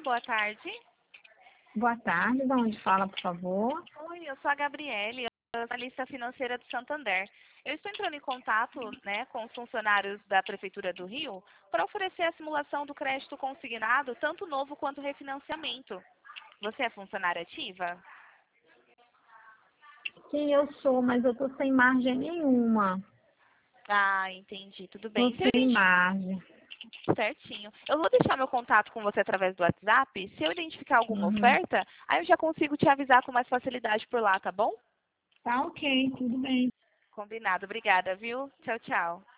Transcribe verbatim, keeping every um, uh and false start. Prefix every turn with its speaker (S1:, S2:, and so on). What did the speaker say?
S1: boa tarde.
S2: Boa tarde, de onde fala, por favor?
S1: Oi, eu sou a Gabriele, eu sou analista financeira do Santander. Eu estou entrando em contato, né, com os funcionários da Prefeitura do Rio para oferecer a simulação do crédito consignado, tanto novo quanto refinanciamento. Você é funcionária ativa?
S2: Sim, eu sou, mas eu tô sem margem nenhuma.
S1: Ah, entendi, tudo
S2: Tô
S1: bem. Se eu
S2: sem
S1: identi-
S2: margem.
S1: Certinho. Eu vou deixar meu contato com você através do WhatsApp. Se eu identificar alguma
S2: Uhum.
S1: oferta, aí eu já consigo te avisar com mais facilidade por lá, tá bom?
S2: Tá ok, tudo bem.
S1: Combinado. Obrigada, viu? Tchau, tchau.